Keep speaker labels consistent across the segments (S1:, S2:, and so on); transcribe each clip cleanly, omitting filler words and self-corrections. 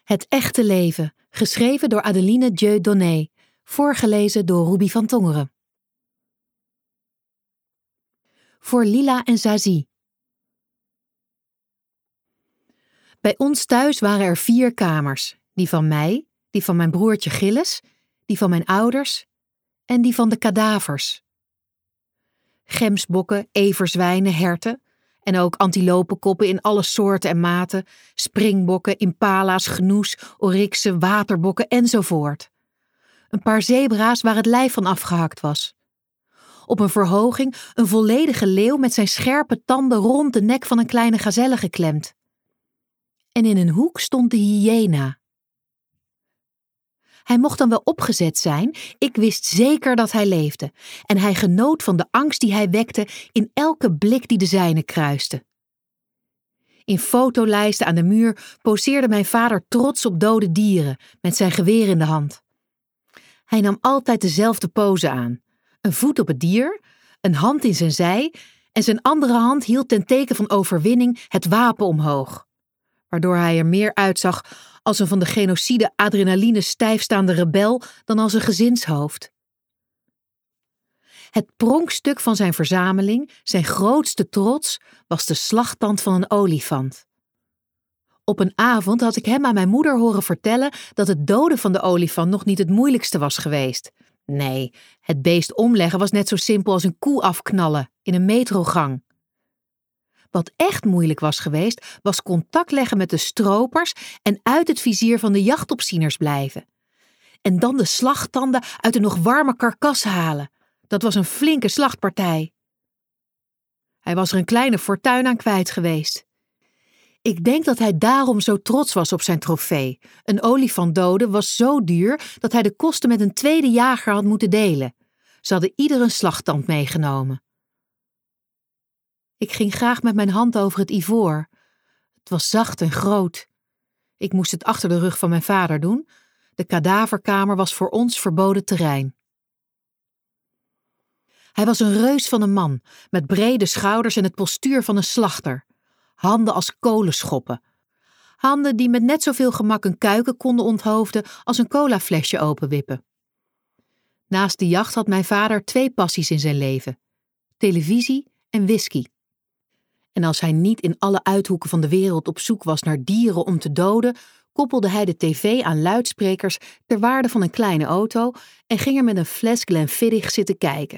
S1: Het echte leven, geschreven door Adeline Dieudonné, voorgelezen door Ruby van Tongeren. Voor Lila en Zazie. Bij ons thuis waren er 4 kamers. Die van mij, die van mijn broertje Gilles, die van mijn ouders en die van de kadavers. Gemsbokken, everzwijnen, herten en ook antilopenkoppen in alle soorten en maten, springbokken, impala's, gnoes, oryxen, waterbokken enzovoort. Een paar zebra's waar het lijf van afgehakt was. Op een verhoging een volledige leeuw met zijn scherpe tanden rond de nek van een kleine gazelle geklemd. En in een hoek stond de hyena. Hij mocht dan wel opgezet zijn, ik wist zeker dat hij leefde. En hij genoot van de angst die hij wekte in elke blik die de zijne kruiste. In fotolijsten aan de muur poseerde mijn vader trots op dode dieren, met zijn geweer in de hand. Hij nam altijd dezelfde pose aan. Een voet op het dier, een hand in zijn zij en zijn andere hand hield ten teken van overwinning het wapen omhoog. Waardoor hij er meer uitzag als een van de genocide adrenaline stijfstaande rebel dan als een gezinshoofd. Het pronkstuk van zijn verzameling, zijn grootste trots, was de slagtand van een olifant. Op een avond had ik hem aan mijn moeder horen vertellen dat het doden van de olifant nog niet het moeilijkste was geweest. Nee, het beest omleggen was net zo simpel als een koe afknallen in een metrogang. Wat echt moeilijk was geweest, was contact leggen met de stropers en uit het vizier van de jachtopzieners blijven. En dan de slagtanden uit de nog warme karkas halen. Dat was een flinke slachtpartij. Hij was er een kleine fortuin aan kwijt geweest. Ik denk dat hij daarom zo trots was op zijn trofee. Een olifant doden was zo duur dat hij de kosten met een tweede jager had moeten delen. Ze hadden ieder een slagtand meegenomen. Ik ging graag met mijn hand over het ivoor. Het was zacht en groot. Ik moest het achter de rug van mijn vader doen. De kadaverkamer was voor ons verboden terrein. Hij was een reus van een man, met brede schouders en het postuur van een slachter. Handen als kolenschoppen. Handen die met net zoveel gemak een kuiken konden onthoofden als een colaflesje openwippen. Naast de jacht had mijn vader 2 passies in zijn leven: televisie en whisky. En als hij niet in alle uithoeken van de wereld op zoek was naar dieren om te doden, koppelde hij de tv aan luidsprekers ter waarde van een kleine auto en ging er met een fles Glenfiddich zitten kijken.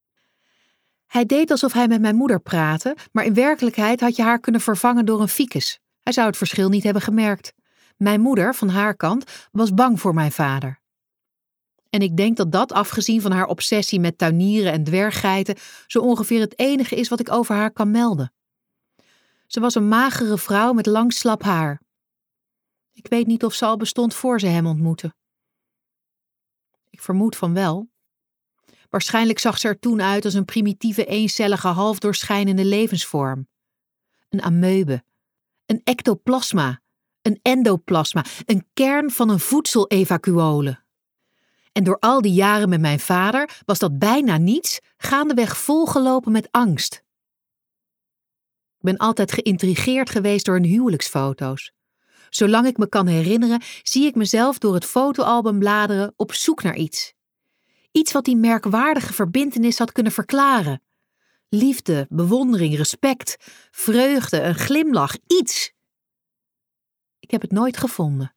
S1: Hij deed alsof hij met mijn moeder praatte, maar in werkelijkheid had je haar kunnen vervangen door een ficus. Hij zou het verschil niet hebben gemerkt. Mijn moeder, van haar kant, was bang voor mijn vader. En ik denk dat dat, afgezien van haar obsessie met tuinieren en dwerggeiten, zo ongeveer het enige is wat ik over haar kan melden. Ze was een magere vrouw met lang slap haar. Ik weet niet of ze al bestond voor ze hem ontmoette. Ik vermoed van wel. Waarschijnlijk zag ze er toen uit als een primitieve eencellige half doorschijnende levensvorm. Een amoebe, een ectoplasma, een endoplasma, een kern van een voedselevacuole. En door al die jaren met mijn vader was dat bijna niets, gaandeweg volgelopen met angst. Ik ben altijd geïntrigeerd geweest door hun huwelijksfoto's. Zolang ik me kan herinneren, zie ik mezelf door het fotoalbum bladeren op zoek naar iets. Iets wat die merkwaardige verbintenis had kunnen verklaren. Liefde, bewondering, respect, vreugde, een glimlach, iets. Ik heb het nooit gevonden.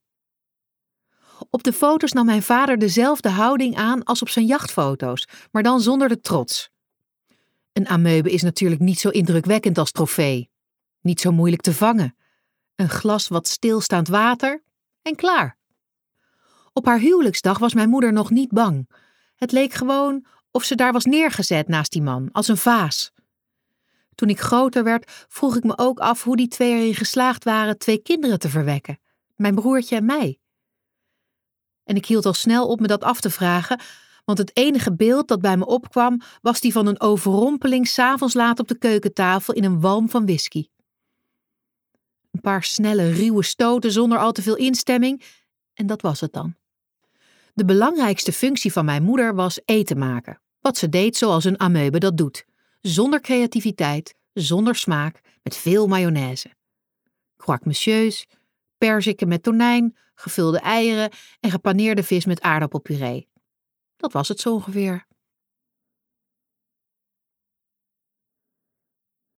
S1: Op de foto's nam mijn vader dezelfde houding aan als op zijn jachtfoto's, maar dan zonder de trots. Een amoebe is natuurlijk niet zo indrukwekkend als trofee. Niet zo moeilijk te vangen. Een glas wat stilstaand water en klaar. Op haar huwelijksdag was mijn moeder nog niet bang. Het leek gewoon of ze daar was neergezet naast die man, als een vaas. Toen ik groter werd, vroeg ik me ook af hoe die 2 erin geslaagd waren 2 kinderen te verwekken. Mijn broertje en mij. En ik hield al snel op me dat af te vragen, want het enige beeld dat bij me opkwam was die van een overrompeling 's avonds laat op de keukentafel in een walm van whisky. Een paar snelle, ruwe stoten zonder al te veel instemming en dat was het dan. De belangrijkste functie van mijn moeder was eten maken. Wat ze deed zoals een amoebe dat doet. Zonder creativiteit, zonder smaak, met veel mayonaise. Croque monsieurs, perziken met tonijn, gevulde eieren en gepaneerde vis met aardappelpuree. Dat was het zo ongeveer.